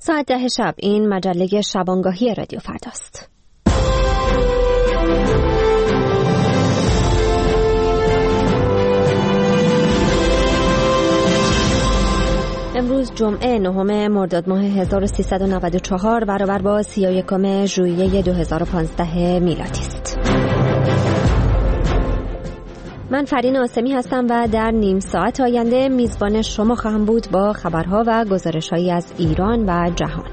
ساعت 10 شب این مجله شبانگاهی رادیو فرداست. امروز جمعه 9 مرداد ماه 1394 برابر با 31 ژوئیه 2015 میلادی است. من فرین آسمی هستم و در نیم ساعت آینده میزبان شما خواهم بود با خبرها و گزارش‌هایی از ایران و جهان.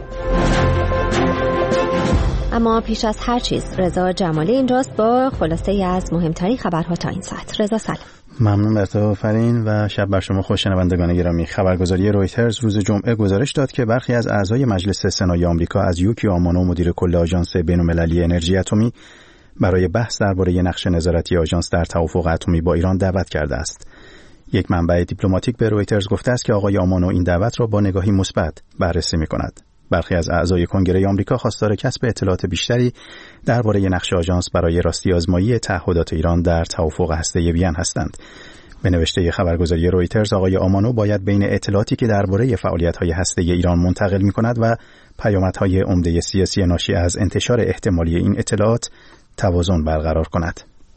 اما پیش از هر چیز رضا جمالی اینجاست با خلاصه‌ای از مهمترین خبرها تا این ساعت. رضا سلام. ممنون از تو فرین و شب بر شما خوش. شنوندگان گرامی، خبرگزاری رویترز روز جمعه گزارش داد که برخی از اعضای مجلس سنای آمریکا از یوکی آمانو مدیر کل آژانس بین‌المللی انرژی اتمی برای بحث درباره نقش نظارتی آژانس در توافق اتمی با ایران دعوت کرده است. یک منبع دیپلماتیک به رویترز گفته است که آقای آمانو این دعوت را با نگاهی مثبت بررسی می‌کند. برخی از اعضای کنگره آمریکا خواستار کسب اطلاعات بیشتری درباره نقش آژانس برای راستی آزمایی تعهدات ایران در توافق هسته‌ای وین هستند. به نوشته خبرگزاری رویترز، آقای آمانو باید بین اطلاعاتی که درباره فعالیت‌های هسته‌ای ایران منتقل می‌کند و پیامدهای عمده سیاسی ناشی از انتشار احتمالی این اطلاعات توازن برقرار کند.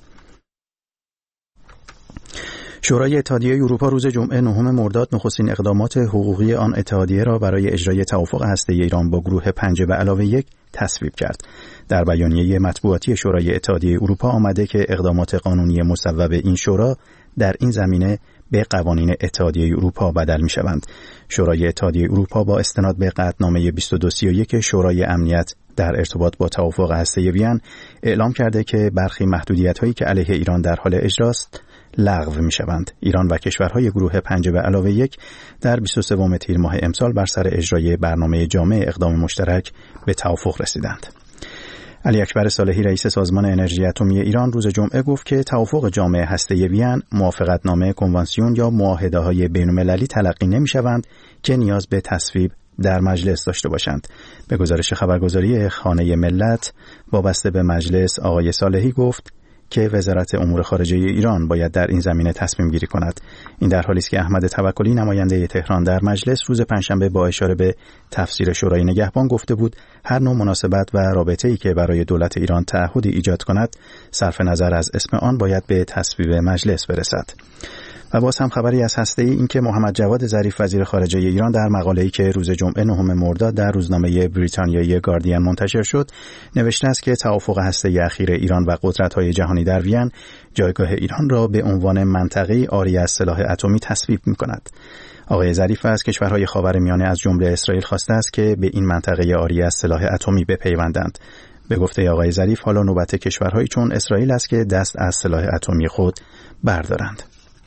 شورای اتحادیه اروپا روز جمعه 9 مرداد نخستین اقدامات حقوقی آن اتحادیه را برای اجرای توافق هسته‌ای ایران با گروه 5+1 تصویب کرد. در بیانیه مطبوعاتی شورای اتحادیه اروپا آمده که اقدامات قانونی مصوب این شورا در این زمینه به قوانین اتحادیه اروپا بدل می‌شوند. شورای اتحادیه اروپا با استناد به قطعنامه 2231 شورای امنیت در ارتباط با توافق هسته‌ای وین اعلام کرده که برخی محدودیت‌هایی که علیه ایران در حال اجراست لغو می‌شوند. ایران و کشورهای گروه 5+1 در 23 تیر ماه امسال بر سر اجرای برنامه جامع اقدام مشترک به توافق رسیدند. علی اکبر صالحی رئیس سازمان انرژی اتمی ایران روز جمعه گفت که توافق جامع هسته‌ای وین موافقتنامه کنوانسیون یا معاهده‌های بین‌المللی تلقی نمی‌شوند که نیاز به تصویب در مجلس داشته باشند. به گزارش خبرگزاری خانه ملت وابسته به مجلس، آقای صالحی گفت که وزارت امور خارجه ایران باید در این زمینه تصمیم گیری کند. این در حالی است که احمد توکلی نماینده تهران در مجلس روز پنجشنبه با اشاره به تفسیر شورای نگهبان گفته بود هر نوع مناسبت و رابطه‌ای که برای دولت ایران تعهدی ایجاد کند صرف نظر از اسم آن باید به تصویب مجلس برسد. و باز هم خبری از هسته‌ای، این که محمد جواد ظریف وزیر خارجه ایران در مقاله‌ای که روز جمعه 9 مرداد در روزنامه بریتانیایی گاردین منتشر شد نوشته است که توافق هسته‌ای اخیر ایران و قدرت‌های جهانی در وین جایگاه ایران را به عنوان منطقه‌ای عاری از سلاح اتمی تصویب می‌کند. آقای ظریف از کشورهای خاورمیانه از جمله اسرائیل خواسته است که به این منطقه عاری از سلاح اتمی بپیوندند. به گفته آقای ظریف حالا نوبت کشورهایی چون اسرائیل است که دست از سلاح اتمی خود بردارند.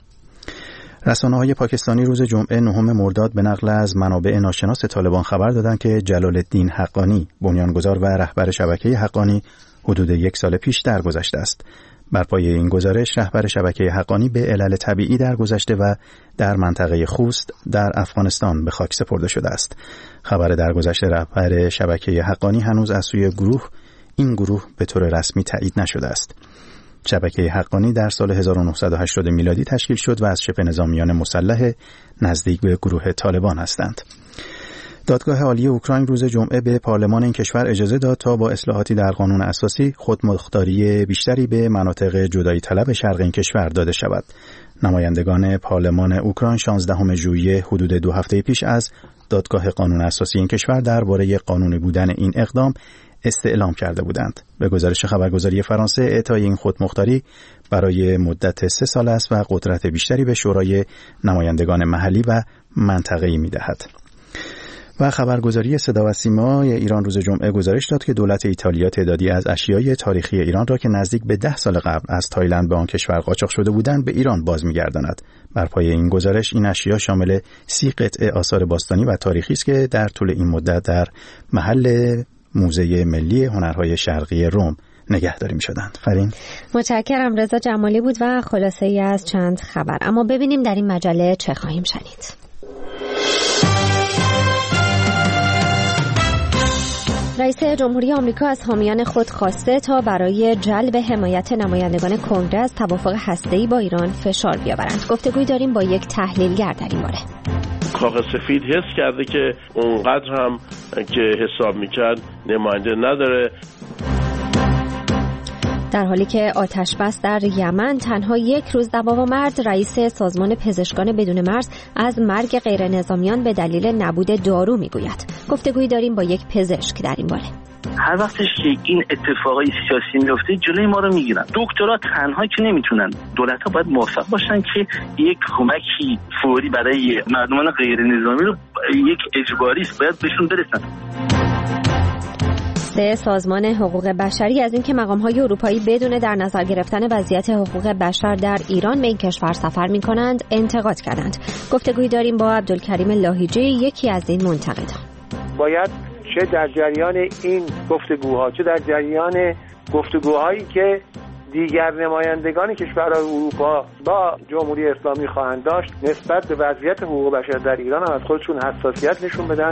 رسانه‌های پاکستانی روز جمعه 9 مرداد به نقل از منابع ناشناس طالبان خبر دادند که جلال الدین حقانی بنیانگذار و رهبر شبکه حقانی حدود 1 سال پیش درگذشته است. بر پایه این گزارش رهبر شبکه حقانی به علل طبیعی درگذشته و در منطقه خوست در افغانستان به خاک سپرده شده است. خبر درگذشت رهبر شبکه حقانی هنوز از سوی این گروه به طور رسمی تایید نشده است. شبکه حقانی در سال 1980 میلادی تشکیل شد و از شبه نظامیان مسلح نزدیک به گروه طالبان هستند. دادگاه عالی اوکراین روز جمعه به پارلمان این کشور اجازه داد تا با اصلاحاتی در قانون اساسی خودمختاری بیشتری به مناطق جدایی طلب شرق این کشور داده شود. نمایندگان پارلمان اوکراین 16 ژوئیه حدود 2 هفته پیش از دادگاه قانون اساسی این کشور درباره قانونی بودن این اقدام استعلام کرده بودند. به گزارش خبرگزاری فرانسه اعطای این خودمختاری برای مدت 3 سال است و قدرت بیشتری به شورای نمایندگان محلی و منطقه‌ای می‌دهد. و خبرگزاری صدا و سیما ایران روز جمعه گزارش داد که دولت ایتالیا تعدادی از اشیای تاریخی ایران را که نزدیک به 10 سال قبل از تایلند به آن کشور قاچاق شده بودند به ایران باز می‌گرداند. بر پایه این گزارش این اشیا شامل 30 قطعه آثار باستانی و تاریخی است که در طول این مدت در محل موزه ملی هنرهای شرقی روم نگهداری می‌شدند. فرین، متشکرم. رضا جمالی بود و خلاصه‌ای از چند خبر. اما ببینیم در این مجله چه خواهیم شنید. رئیس جمهوری آمریکا از حامیان خود خواسته تا برای جلب حمایت نمایندگان کنگره از توافق هسته‌ای با ایران فشار بیاورند. گفتگویی داریم با یک تحلیلگر در این باره. کاخ سفید حس کرده که اونقدر هم که حساب میکرد نماینده نداره. در حالی که آتش بس در یمن تنها یک روز دوام مرد، رئیس سازمان پزشکان بدون مرز از مرگ غیر نظامیان به دلیل نبود دارو میگوید. گفتگویی داریم با یک پزشک در این باره. هر وقتش که این اتفاقای سیاسی میفته جلوی ما رو میگیرن. دکترها تنها که نمیتونن، دولت‌ها باید موفق باشن که یک کمکی فوری برای مردمان غیر نظامی رو یک اجباری باید بهشون برسن. سازمان حقوق بشری از اینکه مقام‌های اروپایی بدون در نظر گرفتن وضعیت حقوق بشر در ایران به این کشور سفر می‌کنند انتقاد کردند. گفتگویی داریم با عبدالکریم لاهیجی، یکی از این منتقدان. باید چه در جریان این گفتگوها چه در جریان گفتگوهایی که دیگر نمایندگان کشورهای اروپا با جمهوری اسلامی خواهند داشت نسبت به وضعیت حقوق بشر در ایران هم از خودشون حساسیت نشون بدن.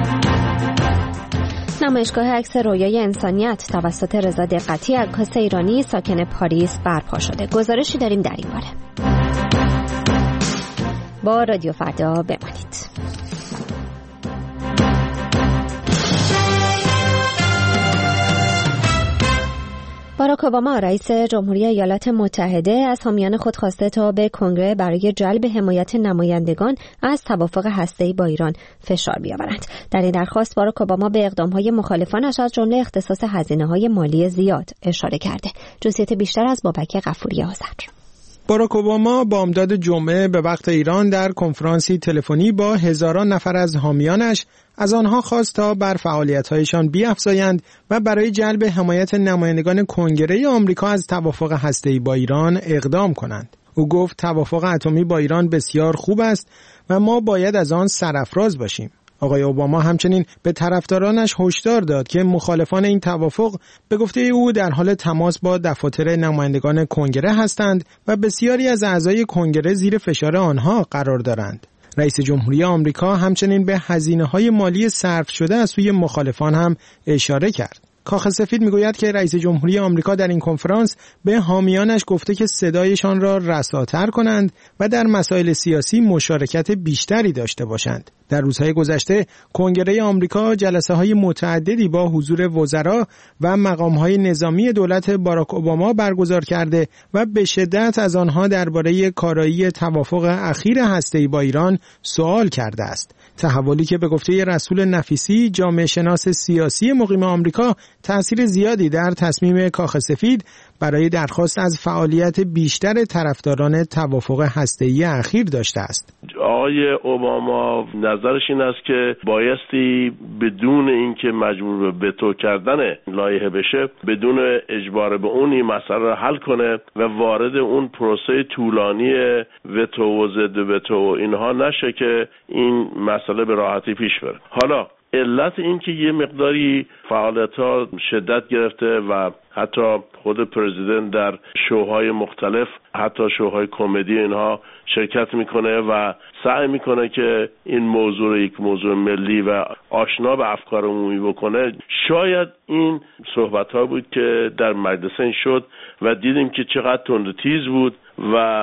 نمایشگاه عکس رویای انسانیت توسط رضا دقتی، عکاس ایرانی ساکن پاریس برپا شده. گزارشی داریم در این باره. با رادیو فردا بمانید. باراک اوباما رئیس جمهوری ایالات متحده از حامیان خود خواسته تا به کنگره برای جلب حمایت نمایندگان از توافق هسته‌ای با ایران فشار بیاورند. در این درخواست باراک اوباما به اقدام‌های مخالفانش از جمله اختصاص هزینه‌های مالی زیاد اشاره کرده. جزئیات بیشتر از بابک غفوری آذر. باراک اوباما بامداد جمعه به وقت ایران در کنفرانسی تلفنی با هزاران نفر از حامیانش از آنها خواست تا بر فعالیت‌هایشان بیفزایند و برای جلب حمایت نمایندگان کنگره آمریکا از توافق هسته‌ای با ایران اقدام کنند. او گفت توافق اتمی با ایران بسیار خوب است و ما باید از آن سرافراز باشیم. آقای اوباما همچنین به طرفدارانش هشدار داد که مخالفان این توافق به گفته او در حال تماس با دفاتر نمایندگان کنگره هستند و بسیاری از اعضای کنگره زیر فشار آنها قرار دارند. رئیس جمهوری آمریکا همچنین به هزینه‌های مالی صرف شده از سوی مخالفان هم اشاره کرد. کاخ سفید میگوید که رئیس جمهوری آمریکا در این کنفرانس به حامیانش گفته که صدایشان را رساتر کنند و در مسائل سیاسی مشارکت بیشتری داشته باشند. در روزهای گذشته کنگره آمریکا جلسه‌های متعددی با حضور وزرا و مقام‌های نظامی دولت باراک اوباما برگزار کرده و به شدت از آنها درباره کارایی توافق اخیر هسته‌ای با ایران سوال کرده است. تحولی که به گفته رسول نفیسی، جامعه شناس سیاسی مقیم آمریکا، تأثیر زیادی در تصمیم کاخ سفید برای درخواست از فعالیت بیشتر طرفداران توافق هسته‌ای اخیر داشته است. آقای اوباما نظرش این است که بایستی بدون اینکه مجبور به وتو کردن لایحه بشه، بدون اجبار به اون این مسئله را حل کنه و وارد اون پروسه طولانی وتو و ضد وتو اینها نشه که این مسئله به راحتی پیش بره. حالا علت این که یه مقداری فعالیت‌ها شدت گرفته و حتی خود پرزیدنت در شوهای مختلف، حتی شوهای کمدی اینها شرکت میکنه و سعی میکنه که این موضوع یک موضوع ملی و آشنا به افکار عمومی بکنه. شاید این صحبت‌ها بود که در مجلس شد و دیدیم که چقدر تند و تیز بود و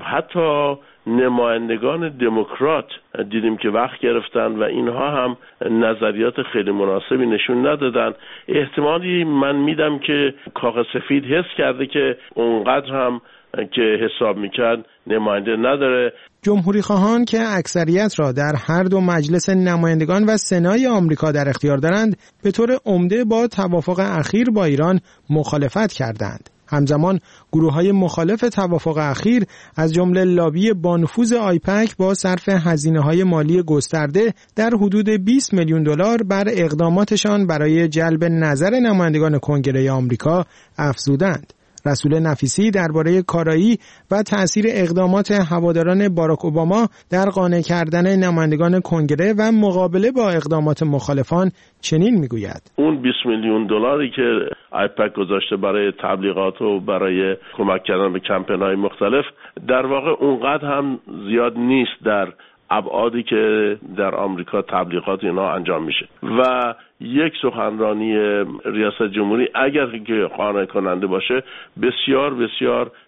حتی نمایندگان دموکرات دیدیم که وقت گرفتن و اینها هم نظریات خیلی مناسبی نشون ندادن. احتمالی من میدم که کاخ سفید حس کرده که اونقدر هم که حساب میکرد نماینده نداره. جمهوری خواهان که اکثریت را در هر دو مجلس نمایندگان و سنای آمریکا در اختیار دارند، به طور عمده با توافق اخیر با ایران مخالفت کردند. همزمان گروه‌های مخالف توافق اخیر از جمله لابی بانفوذ آیپک با صرف هزینه‌های مالی گسترده در حدود 20 میلیون دلار بر اقداماتشان برای جلب نظر نمایندگان کنگره آمریکا افزودند. رسول نفیسی درباره کارایی و تأثیر اقدامات هواداران باراک اوباما در قانع کردن نمایندگان کنگره و مقابله با اقدامات مخالفان چنین میگوید: اون 20 میلیون دلاری که آیپک گذاشته برای تبلیغات و برای کمک کردن به کمپین‌های مختلف در واقع اونقدر هم زیاد نیست در ابعادی که در آمریکا تبلیغات اینا انجام میشه و یک سخنرانی ریاست جمهوری اگر که قانع کننده باشه بسیار بسیار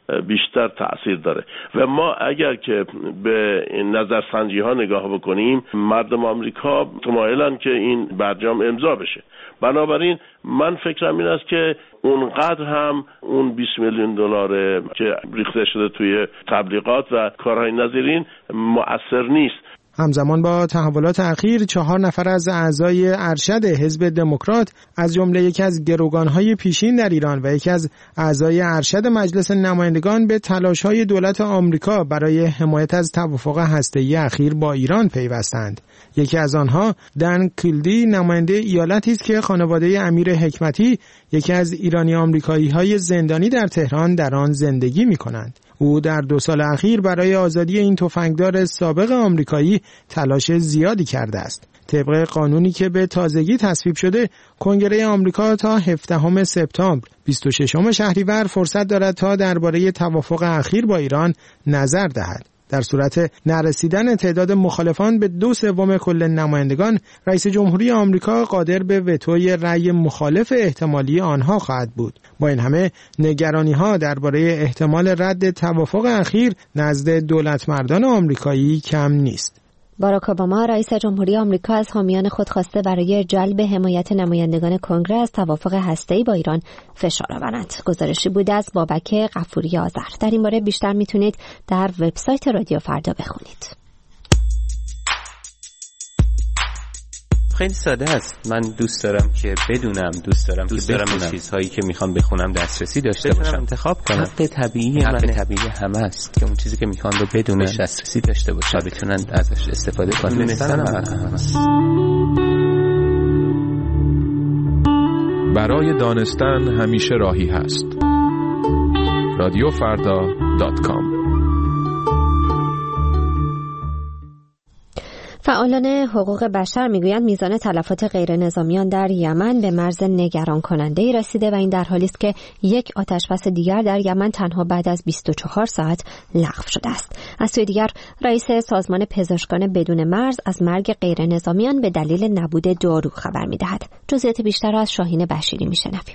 بیشتر تأثیر داره. و ما اگر که به نظرسنجی ها نگاه بکنیم، مردم آمریکا متمایلن که این برجام امضا بشه. بنابراین من فکرم این است که اونقدر هم اون 20 میلیون دلار که ریخته شده توی تبلیغات و کارهای نظیرین مؤثر نیست. همزمان با تحولات اخیر 4 نفر از اعضای ارشد حزب دموکرات از جمله یکی از گروگان‌های پیشین در ایران و یکی از اعضای ارشد مجلس نمایندگان به تلاش‌های دولت آمریکا برای حمایت از توافق هسته‌ای اخیر با ایران پیوستند. یکی از آنها دن کیلدی نماینده ایالتی است که خانواده امیر حکمتی یکی از ایرانی آمریکایی‌های زندانی در تهران در آن زندگی می‌کنند. او در 2 سال اخیر برای آزادی این تفنگدار سابق آمریکایی تلاش زیادی کرده است. طبق قانونی که به تازگی تصویب شده، کنگره آمریکا تا 17 سپتامبر 26 شهریور فرصت دارد تا درباره توافق اخیر با ایران نظر دهد. در صورت نرسیدن تعداد مخالفان به 2/3 کل نمایندگان، رئیس جمهوری آمریکا قادر به وتوی رأی مخالف احتمالی آنها خواهد بود. با این همه نگرانی‌ها درباره احتمال رد توافق اخیر نزد دولتمردان آمریکایی کم نیست. باراک اوباما رئیس جمهوری آمریکا از حامیان خود خواسته برای جلب حمایت نمایندگان کنگره از توافق هسته‌ای با ایران فشار آورند. گزارشی بود از بابک غفوری آذر. در این باره بیشتر میتونید در وبسایت رادیو فردا بخونید. خیلی ساده است. من دوست دارم که بدونم، دوست دارم چیزهایی که میخوام بخونم دسترسی داشته باشم، انتخاب کنم. حق طبیعی همه است که اون چیزی که میخوام رو بدونم دسترسی داشته باشم و بتونن ازش استفاده کنن. برای دانستن همیشه راهی هست. radiofarda.com. فعالان حقوق بشر میگویند میزان تلفات غیر نظامیان در یمن به مرز نگران کننده‌ای رسیده و این در حالی است که یک آتشبس دیگر در یمن تنها بعد از 24 ساعت لغو شده است. از سوی دیگر رئیس سازمان پزشکان بدون مرز از مرگ غیر نظامیان به دلیل نبود دارو خبر می‌دهد. جزئیات بیشتر از شاهین بشیری میشنویم.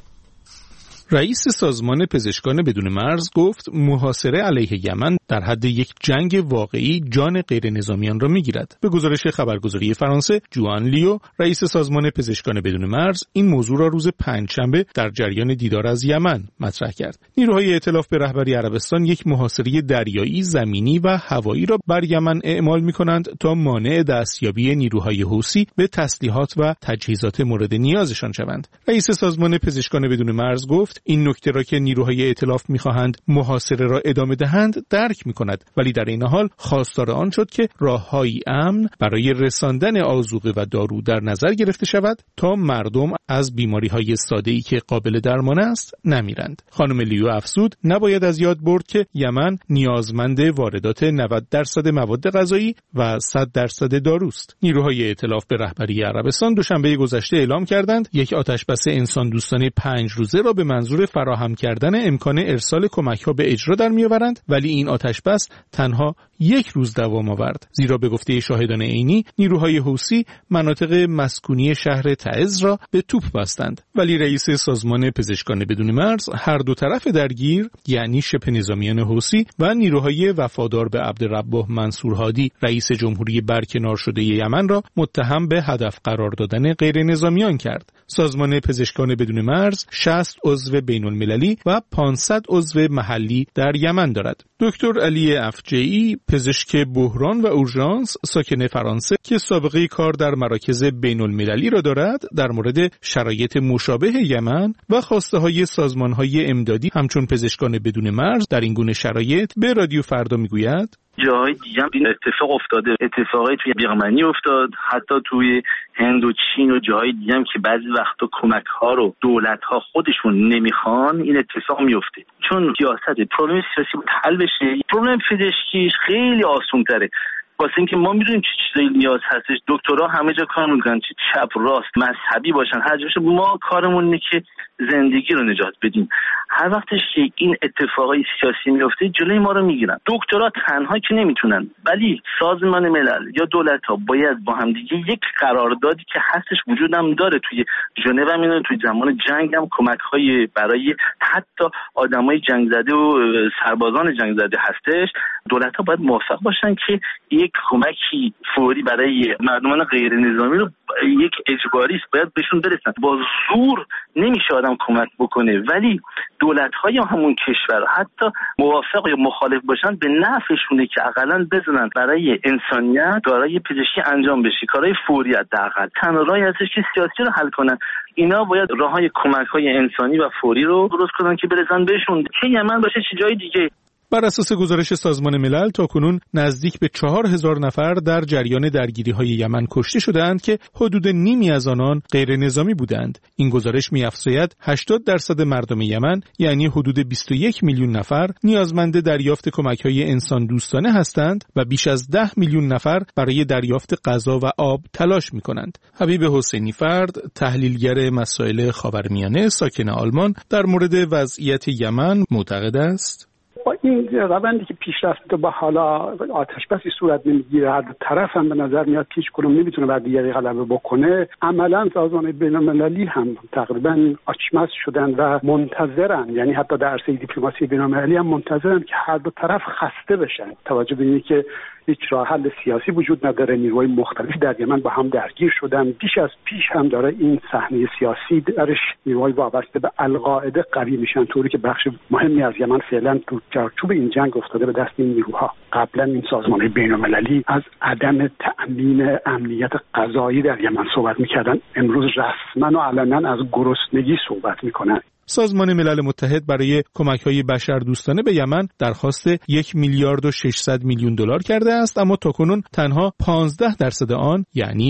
رئیس سازمان پزشکان بدون مرز گفت محاصره علیه یمن در حد یک جنگ واقعی جان غیر نظامیان را میگیرد. به گزارش خبرگزاری فرانسه، جوان لیو، رئیس سازمان پزشکان بدون مرز، این موضوع را روز پنجشنبه در جریان دیدار از یمن مطرح کرد. نیروهای ائتلاف به رهبری عربستان یک محاصره دریایی، زمینی و هوایی را بر یمن اعمال می‌کنند تا مانع دستیابی نیروهای حوثی به تسلیحات و تجهیزات مورد نیازشان شوند. رئیس سازمان پزشکان بدون مرز گفت این نکته را که نیروهای ائتلاف می‌خواهند محاصره را ادامه دهند درک می‌کند، ولی در این حال خواستار آن شد که راه‌هایی امن برای رساندن آذوقه و دارو در نظر گرفته شود تا مردم از بیماری‌های ساده‌ای که قابل درمان است نمیرند. خانم لیو افزود نباید از یاد برد که یمن نیازمند واردات 90% مواد غذایی و 100% داروست. نیروهای ائتلاف به رهبری عربستان دوشنبه گذشته اعلام کردند یک آتشبس انسان دوستانه 5 روزه را به منظور فراهم کردن امکان ارسال کمک‌ها به اجرا در می‌آورند، ولی این آتشبس تنها 1 روز دوام آورد، زیرا به گفته شاهدان عینی نیروهای حوثی مناطق مسکونی شهر تعز را به توپ بستند. ولی رئیس سازمان پزشکان بدون مرز هر دو طرف درگیر، یعنی شبه نظامیان حوثی و نیروهای وفادار به عبدالربه منصور هادی رئیس جمهوری برکنار شده یمن را متهم به هدف قرار دادن غیر نظامیان کرد. سازمان پزشکان بدون مرز 60 عضو بین‌المللی و 500 عضو محلی در یمن دارد. دکتر علی افجعی، پزشک بحران و اورژانس ساکن فرانسه که سابقه کار در مراکز بین‌المللی را دارد، در مورد شرایط مشابه یمن و خواسته‌های سازمان‌های امدادی همچون پزشکان بدون مرز در این گونه شرایط به رادیو فردا میگوید: جاهای دیگه هم این اتفاق افتاده، اتفاقی توی بیرمنی افتاد، حتی توی هند و چین و جاهای دیگه هم که بعضی وقتا کمک‌ها رو دولت‌ها خودشون نمیخوان، این اتفاق میفته. چون سیاست، پروبلم سیاسی باید حل بشه. پروبلم پزشکیش خیلی آسان‌تره. واسه اینکه ما میدونیم چه چیزایی نیاز هستش. دکترها همه جا کار میکنن، چه چپ راست مذهبی باشن، هر جاش. ما کارمون اینه که زندگی رو نجات بدیم. هر وقتش که این اتفاقای سیاسی میفته جلوی ما رو میگیرن. دکترا تنها که نمیتونن، ولی سازمان ملل یا دولت‌ها باید با هم دیگه یک قراردادی که هستش وجودم داره توی ژنو هم میدونن، توی زمان جنگ هم کمک‌های برای حتی آدمای جنگ زده و سربازان جنگ زده هستش. دولت‌ها باید موفق باشن که یک کمکی فوری برای مردمان غیر نظامی رو یک اجباری است باید بهشون برسن. با زور نمیشه آدم کمک بکنه، ولی دولت‌های همون کشور حتی موافق یا مخالف باشن به نفعشونه که حداقل بزنن برای انسانیت دارای پزشکی انجام بشه، کارهای فوری حداقل. تنها راهی هستش که سیاسی رو حل کنن. اینا باید راههای کمک‌های انسانی و فوری رو درست کنن که برسن بهشون، چه یمن باشه چه جای دیگه. بر اساس گزارش سازمان ملل تاکنون نزدیک به 4000 نفر در جریان درگیری‌های یمن کشته شده‌اند که حدود نیمی از آنان غیر نظامی بودند. این گزارش می‌افزاید 80% مردم یمن، یعنی حدود 21 میلیون نفر، نیازمند دریافت کمک‌های انسان دوستانه هستند و بیش از 10 میلیون نفر برای دریافت غذا و آب تلاش می‌کنند. حبیب حسینی فرد، تحلیلگر مسائل خاورمیانه ساکن آلمان، در مورد وضعیت یمن معتقد است: با این روندی که پیش رفته با حالا آتش‌بسی صورت نمیگیره، هر دو طرف هم به نظر میاد که هیچ کدوم نمیتونه بر دیگری غلبه بکنه، عملاً سازمان بین‌المللی هم تقریباً آچمز شدن و منتظرن، یعنی حتی در عرصه دیپلماسی بین‌المللی هم منتظرن که هر دو طرف خسته بشن. توجه به اینکه هیچ راه حل سیاسی وجود نداره، نیروهای مختلفی در یمن با هم درگیر شدن. بیش از پیش هم داره این صحنه سیاسی درش نیروهای وابسته به القاعده قوی میشن، طوری که بخش مهمی از یمن فعلا تو چارچوب این جنگ افتاده به دست این نیروها. قبلا این سازمان بین‌المللی از عدم تأمین امنیت غذایی در یمن صحبت میکردن، امروز رسما و علنا از گرسنگی صحبت میکنن. سازمان ملل متحد برای کمک‌های بشردوستانه به یمن درخواست 1 میلیارد و 600 میلیون دلار کرده است، اما تاکنون تنها 15% آن، یعنی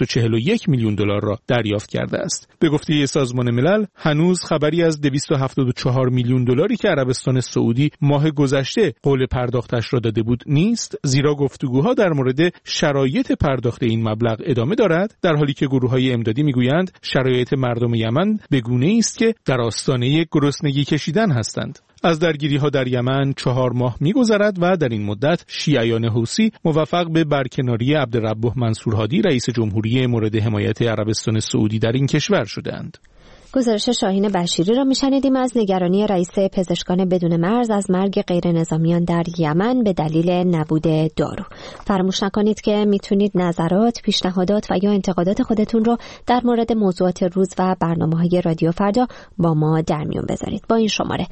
241 میلیون دلار را دریافت کرده است. به گفته سازمان ملل هنوز خبری از 274 میلیون دلاری که عربستان سعودی ماه گذشته قول پرداختش را داده بود نیست، زیرا گفتگوها در مورد شرایط پرداخت این مبلغ ادامه دارد، در حالی که گروه‌های امدادی میگویند شرایط مردم یمن به گونه‌ای است که در آستانه گرسنگی کشیدن هستند. از درگیری‌ها در یمن 4 ماه می‌گذرد و در این مدت شیعیان حوثی موفق به برکناری عبدالربه منصور هادی رئیس جمهوری مورد حمایت عربستان سعودی در این کشور شدند. گزارش شاهین بشیری را میشنیدیم از نگرانی رئیس پزشکان بدون مرز از مرگ غیر نظامیان در یمن به دلیل نبود دارو. فراموش نکنید که میتونید نظرات، پیشنهادات و یا انتقادات خودتون رو در مورد موضوعات روز و برنامه‌های رادیو فردا با ما در میون بذارید. با این شماره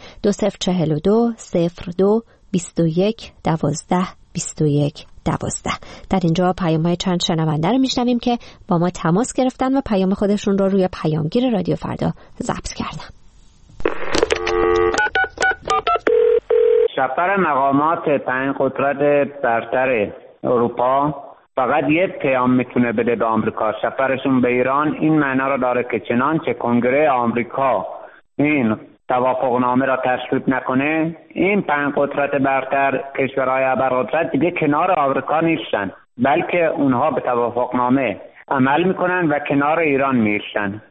2042 02 21 12 21 12. در اینجا پیام‌های چند شنونده رو میشنویم که با ما تماس گرفتن و پیام خودشون رو روی پیامگیر رادیو فردا ضبط کردن. سفر مقامات 5 قدرت برتر اروپا فقط یک پیام میتونه بده به آمریکا. سفرشون به ایران این معنا رو داره که چنانچه کنگره آمریکا این توافقنامه را تصویب نکنه، این 5 قدرت برتر، کشورهای ابرقدرت دیگه کنار آمریکا نیستن، بلکه اونها به توافقنامه عمل میکنن و کنار ایران میشن.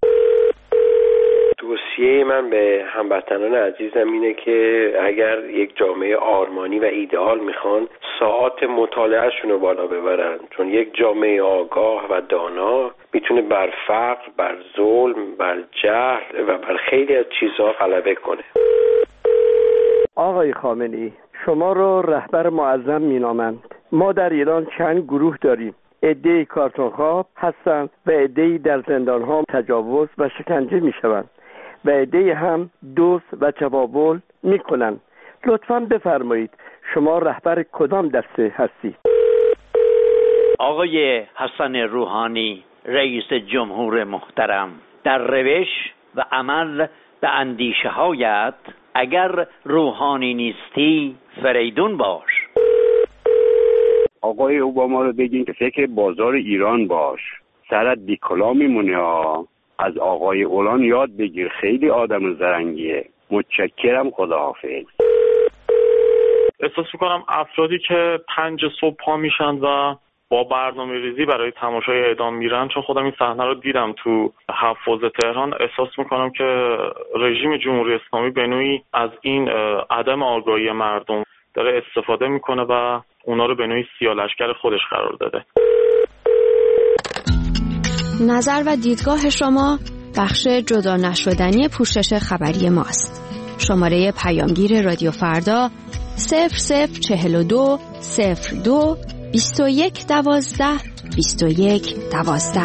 توصیه من به هموطنان عزیزم اینه که اگر یک جامعه آرمانی و ایدئال میخوان، ساعات مطالعهشون رو بالا ببرن، چون یک جامعه آگاه و دانا میتونه بر فقر، بر ظلم، بر جهل و بر خیلی از چیزها غلبه کنه. آقای خامنه‌ای، شما رو رهبر معظم مینامند. ما در ایران چند گروه داریم. عده‌ای کارتون‌خواب هستند و عده‌ای در زندان‌ها تجاوز و شکنجه میشوند و عده‌ای هم دزد و چپاول میکنند. لطفاً بفرمایید شما رهبر کدام دسته هستید؟ آقای حسن روحانی، رئیس جمهور محترم، در روش و عمل به اندیشه هایت اگر روحانی نیستی فریدون باش. آقای اوباما رو بگین که فکر بازار ایران باش، سرت بیکلا میمونه ها. از آقای اولان یاد بگیر، خیلی آدم زرنگیه. متشکرم، خداحافظ. احساس میکنم افرادی که 5 صبح پا میشن و با برنامه‌ریزی برای تماشای اعدام میرن. چون خودم این صحنه رو دیدم تو حفاظ تهران، احساس میکنم که رژیم جمهوری اسلامی به نوعی از این عدم آگاهی مردم داره استفاده میکنه و اونا رو به نوعی سیاه‌لشکر خودش قرار داده. نظر و دیدگاه شما بخش جدا نشدنی پوشش خبری ماست. شماره پیامگیر رادیو فردا 0042 02 21 12 21 12.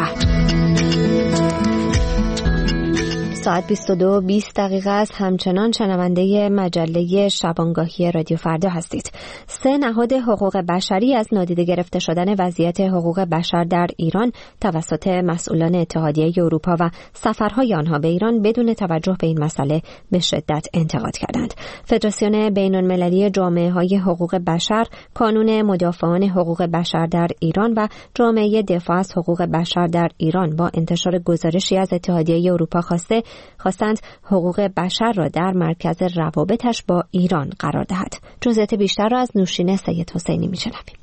ساعت 22:20 است. همچنان شنونده مجله شبانگاهی رادیو فردا هستید. 3 نهاد حقوق بشری از نادیده گرفته شدن وضعیت حقوق بشر در ایران توسط مسئولان اتحادیه اروپا و سفرهای آنها به ایران بدون توجه به این مسئله به شدت انتقاد کردند. فدراسیون بین‌المللی جامعه‌های حقوق بشر، کانون مدافعان حقوق بشر در ایران و جامعه دفاع از حقوق بشر در ایران با انتشار گزارشی از اتحادیه اروپا خواستند حقوق بشر را در مرکز روابطش با ایران قرار دهد. جزئیات بیشتر را از نوشین سید حسینی می‌شنویم.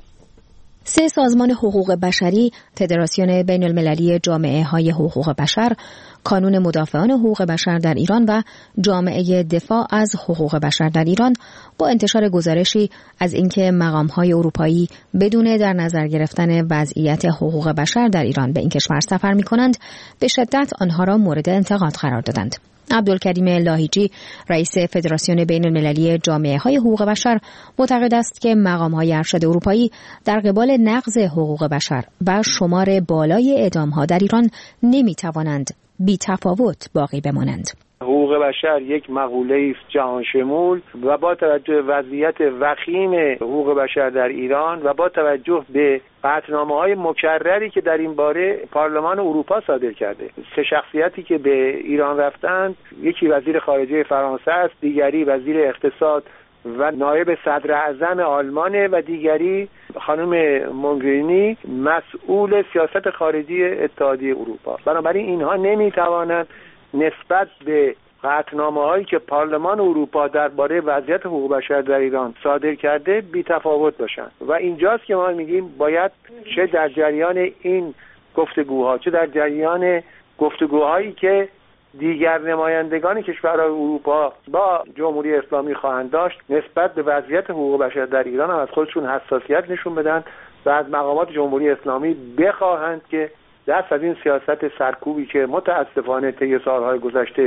3 سازمان حقوق بشری، فدراسیون بین‌المللی جامعه‌های حقوق بشر، کانون مدافعان حقوق بشر در ایران و جامعه دفاع از حقوق بشر در ایران با انتشار گزارشی از اینکه مقام‌های اروپایی بدون در نظر گرفتن وضعیت حقوق بشر در ایران به این کشور سفر می‌کنند، به شدت آنها را مورد انتقاد قرار دادند. عبدالکریم لاهیجی، رئیس فدراسیون بین‌المللی جامعه‌های حقوق بشر، معتقد است که مقام‌های ارشد اروپایی در قبال نقض حقوق بشر و شمار بالای اعدام‌ها در ایران نمی‌توانند بی‌تفاوت باقی بمانند. حقوق بشر یک مقوله است جهان شمول و با توجه به وضعیت وخیم حقوق بشر در ایران و با توجه به قطعنامه‌های مکرری که در این باره پارلمان اروپا صادر کرده، 3 شخصیتی که به ایران رفتند، یکی وزیر خارجه فرانسه است، دیگری وزیر اقتصاد و نایب صدر اعظم آلمانه و دیگری خانم موگرینی مسئول سیاست خارجی اتحادیه اروپا. بنابراین اینها نمیتوانند نسبت به قطعنامه‌هایی که پارلمان اروپا درباره وضعیت حقوق بشر در ایران صادر کرده بی‌تفاوت باشند و اینجاست که ما میگیم باید چه در جریان این گفتگوها چه در جریان گفتگوهایی که دیگر نمایندگان کشورهای اروپا با جمهوری اسلامی خواهند داشت نسبت به وضعیت حقوق بشر در ایران هم از خودشون حساسیت نشون بدن و از مقامات جمهوری اسلامی بخواهند که دست از این سیاست سرکوبی که متاسفانه طی سالهای گذشته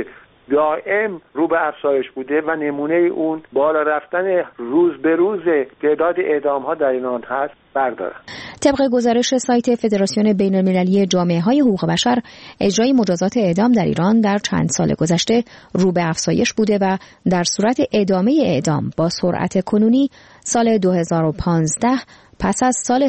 دائم رو به افزایش بوده و نمونه اون بالا رفتن روز به روز تعداد اعدام‌ها در ایران هست بردارن. طبق گزارش سایت فدراسیون بین‌المللی جامعه‌های حقوق بشر، اجرای مجازات اعدام در ایران در چند سال گذشته رو به افزایش بوده و در صورت ادامه اعدام با سرعت کنونی سال 2015 پس از سال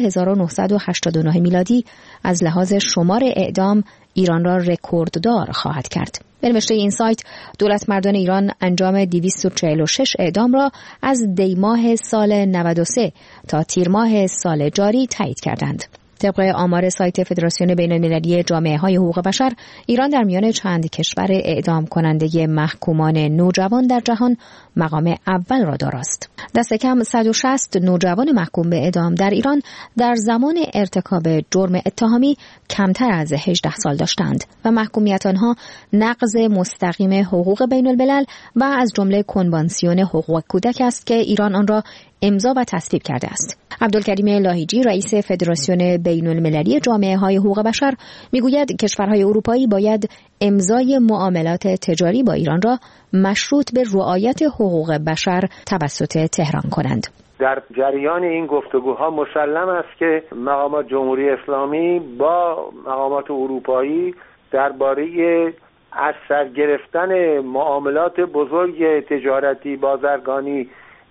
1989 میلادی از لحاظ شمار اعدام ایران را رکورددار خواهد کرد. به نوشته این سایت، دولت مردان ایران انجام 246 اعدام را از دی ماه سال 93 تا تیر ماه سال جاری تایید کردند. طبق آمار سایت فدراسیون بین‌المللی جامعه‌های حقوق بشر، ایران در میان چند کشور اعدام کننده محکومان نوجوان در جهان مقام اول را داراست. دست کم 160 نوجوان محکوم به اعدام در ایران در زمان ارتکاب جرم اتهامی کمتر از 18 سال داشتند و محکومیت آنها نقض مستقیم حقوق بین‌الملل و از جمله کنوانسیون حقوق کودک است که ایران آن را امضا و تصویب کرده است. عبدالکریم لاهیجی، رئیس فدراسیون بین‌المللی جامعه‌های حقوق بشر، میگوید کشورهای اروپایی باید امضای معاملات تجاری با ایران را مشروط به رعایت حقوق بشر توسط تهران کنند. در جریان این گفتگوها مسلم است که مقامات جمهوری اسلامی با مقامات اروپایی درباره از سر گرفتن معاملات بزرگ تجارتی، بازرگانی،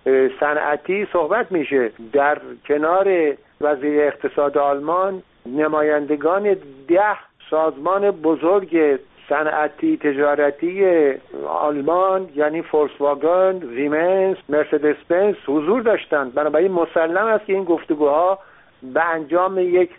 صنعتی صحبت میشه. در کنار وزیر اقتصاد آلمان، نمایندگان 10 سازمان بزرگ صنعتی تجارتی آلمان یعنی فولکسواگن، سیمنز، مرسدس بنز حضور داشتند. بنابراین مسلم است که این گفتگوها به انجام یک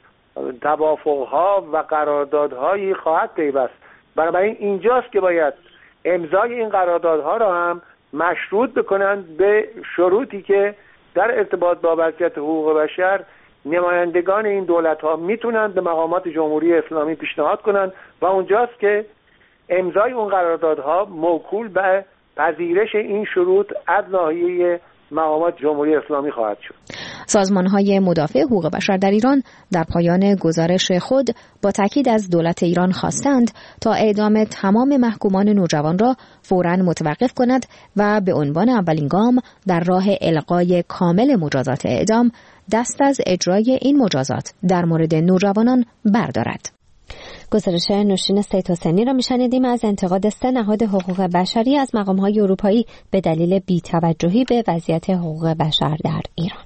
توافقها و قراردادهایی خواهد پیوست. بنابراین اینجاست که باید امضای این قراردادها را هم مشروط بکنند به شروطی که در ارتباط با وضعیت حقوق بشر نمایندگان این دولت‌ها میتونن به مقامات جمهوری اسلامی پیشنهاد کنن و اونجاست که امضای اون قراردادها موکول به پذیرش این شروط از ناحیه مقامات جمهوری اسلامی خواهد شد. سازمان‌های مدافع حقوق بشر در ایران در پایان گزارش خود با تاکید از دولت ایران خواستند تا اعدام تمام محکومان نوجوان را فوراً متوقف کند و به عنوان اولین گام در راه الغای کامل مجازات اعدام دست از اجرای این مجازات در مورد نوجوانان بردارد. گزارش نوشین سید حسینی را میشنیدیم از انتقاد 3 نهاد حقوق بشری از مقام‌های اروپایی به دلیل بی‌توجهی به وضعیت حقوق بشر در ایران.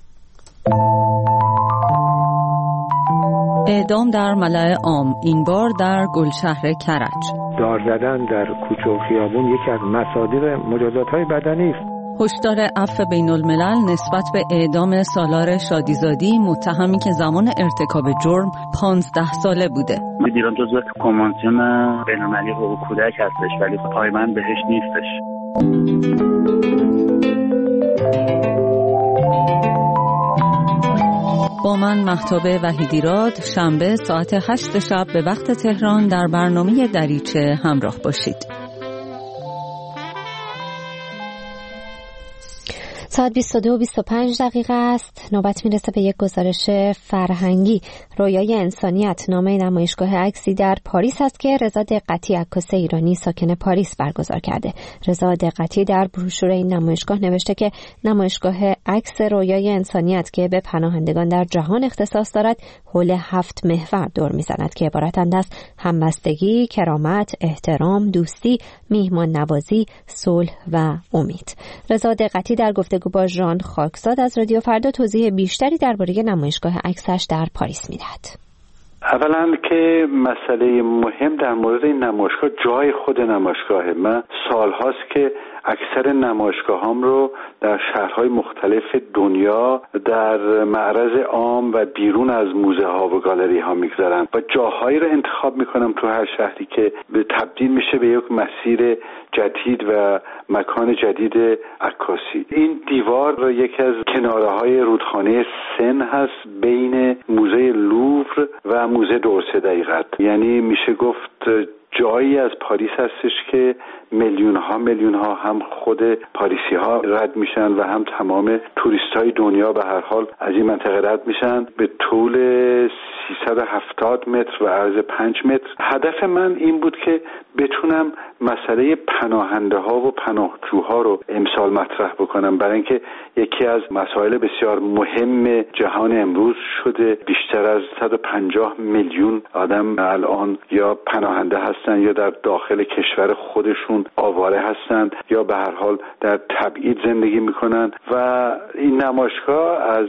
اعدام در ملأ عام، این بار در گلشهر کرج. دار زدن در کوچه و خیابون یکی از مصادیق مجازات‌های بدنی است. هشدار عفو بین‌الملل نسبت به اعدام سالار شادیزادی، متهمی که زمان ارتکاب جرم 15 ساله بوده. ایران جزو کنوانسیون بین‌المللی حقوق کودک هستش ولی پایبند بهش نیستش. با من مهتاب وحیدیراد، شنبه ساعت 8 شب به وقت تهران در برنامه دریچه همراه باشید. ساعت 22:25 است. نوبت میرسه به یک گزارش فرهنگی. رویای انسانیت نامه نمایشگاه عکسی در پاریس است که رضا دقتی، عکاس ایرانی ساکن پاریس برگزار کرده. رضا دقتی در بروشور این نمایشگاه نوشته که نمایشگاه عکس رویای انسانیت که به پناهندگان در جهان اختصاص دارد، حول 7 محور دور میزند که عبارتند از همبستگی، کرامت، احترام، دوستی، میهمان نوازی، صلح و امید. رضا دقتی در گفتگو با ژان خاکزاد از رادیو فردا توضیح بیشتری درباره نمایشگاه عکسش در پاریس میدهد. اولا که مسئله مهم در مورد این نمایشگاه جای خود نمایشگاهه. من سالهاست که اکثر نمایشگاهام رو در شهرهای مختلف دنیا در معرض عام و بیرون از موزه ها و گالری ها میگذارم و جاهایی رو انتخاب میکنم تو هر شهری که تبدیل میشه به یک مسیر جدید و مکان جدید عکاسی. این دیوار یکی از کناره های رودخانه سن هست بین موزه لوور و موزه دورسه دقیقاً. یعنی میشه گفت جایی از پاریس هستش که میلیون ها هم خود پاریسی ها رد میشن و هم تمام توریست های دنیا به هر حال از این منطقه رد میشن به طول 370 متر و عرض 5 متر. هدف من این بود که بتونم مسئله پناهنده ها و پناهجوها رو امسال مطرح بکنم، برای اینکه یکی از مسائل بسیار مهم جهان امروز شده. بیشتر از 150 میلیون آدم الان یا پناهنده هستن یا در داخل کشور خودشون آواره هستند یا به هر حال در تبعید زندگی میکنن و این نمایشگاه از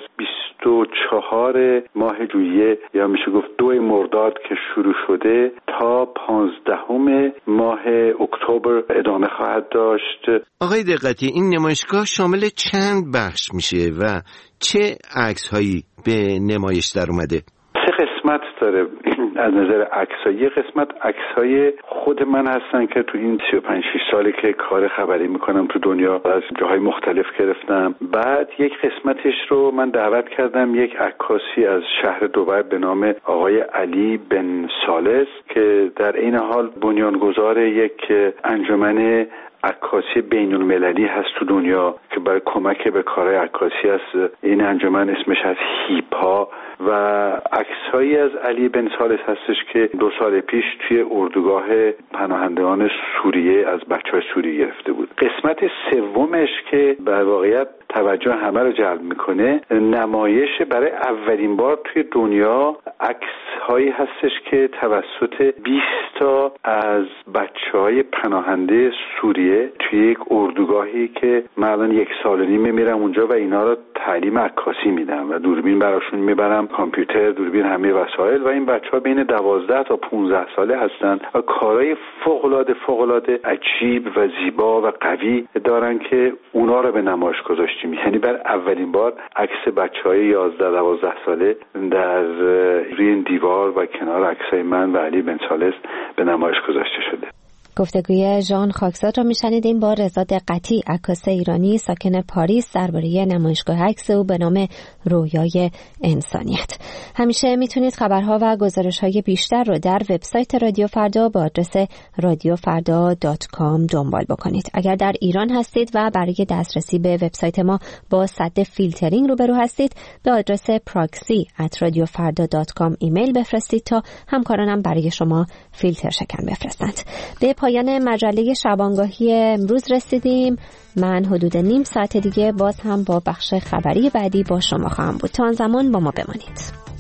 24 ماه ژوئیه یا میشه گفت 2 مرداد که شروع شده تا 15 ماه اکتبر ادامه خواهد داشت. آقای دقتی، این نمایشگاه شامل چند بخش میشه و چه عکس‌هایی به نمایش در اومده؟ 3 قسمت داره از نظر عکسایی. یه قسمت عکسای خود من هستن که تو این 35-6 ساله که کار خبری میکنم تو دنیا از جاهای مختلف گرفتم. بعد یک قسمتش رو من دعوت کردم یک عکاسی از شهر دبی به نام آقای علی بن سالس که در این حال بنیانگذار یک انجمن عکاسی بین المللی هست تو دنیا که برای کمک به کارهای عکاسی هست. این انجمن اسمش از هیپا و عکسایی از علی بن سالس هستش که 2 سال پیش توی اردوگاه پناهندگان سوریه از بچه‌های سوریه گرفته بود. قسمت سومش که به واقعیت توجه همه رو جلب میکنه، نمایش برای اولین بار توی دنیا عکس‌هایی هستش که توسط 20 تا از بچه‌های پناهنده سوریه توی یک اردوگاهی که من الان 1.5 سال میرم اونجا و اینا رو تعلیم عکاسی میدم و دوربین براشون میبرم، کامپیوتر، دوربین، همه وسایل و این بچه‌ها بین 12 تا 15 ساله هستن و کارهای فوق‌العاده عجیب و زیبا و قوی دارن که اونا رو به نمایش گذاشتیم. یعنی بر اولین بار عکس بچه‌های 11-12 ساله در روی این دیوار و کنار عکسای من و علی بن سالس به نمایش گذاشته شده. گفتگوی ژان خاکزاد را میشنیدیم با رضا دقتی، عکاس ایرانی ساکن پاریس، درباره نمایشگاه عکس او به نام رویای انسانیت. همیشه میتونید خبرها و گزارش‌های بیشتر رو در وبسایت رادیو فردا با آدرس radiofarda.com دنبال بکنید. اگر در ایران هستید و برای دسترسی به وبسایت ما با سد فیلترینگ روبرو هستید، به آدرس proxy@radiofarda.com ایمیل بفرستید تا همکارانم برای شما فیلتر شکن بفرستند. به پایان مجله شبانگاهی امروز رسیدیم. من حدود نیم ساعت دیگه باز هم با بخش خبری بعدی با شما خواهم بود. تا آن زمان با ما بمانید.